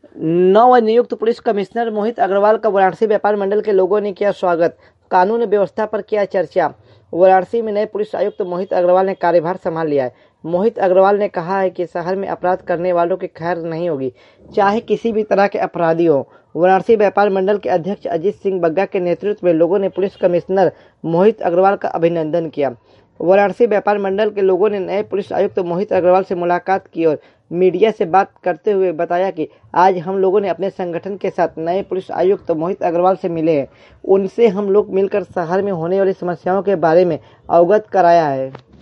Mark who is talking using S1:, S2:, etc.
S1: नवनियुक्त police commissioner Mohit Agarwal का वाराणसी व्यापार मंडल के लोगों ने किया स्वागत। कानून व्यवस्था पर किया चर्चा। वाराणसी में नए पुलिस आयुक्त मोहित अग्रवाल ने कार्यभार संभाल लिया है। मोहित अग्रवाल ने कहा है कि शहर में अपराध करने वालों की खैर नहीं होगी, चाहे किसी भी तरह के अपराधी हो। वाराणसी व्यापार मंडल के अध्यक्ष अजीत सिंह बग्गा के नेतृत्व में लोगों ने पुलिस कमिश्नर मोहित अग्रवाल का अभिनंदन किया। वाराणसी व्यापार मंडल के लोगों ने नए पुलिस आयुक्त मोहित अग्रवाल से मुलाकात की और मीडिया से बात करते हुए बताया कि आज हम लोगों ने अपने संगठन के साथ नए पुलिस आयुक्त मोहित अग्रवाल से मिले हैं। उनसे हम लोग मिलकर शहर में होने वाली समस्याओं के बारे में अवगत कराया है।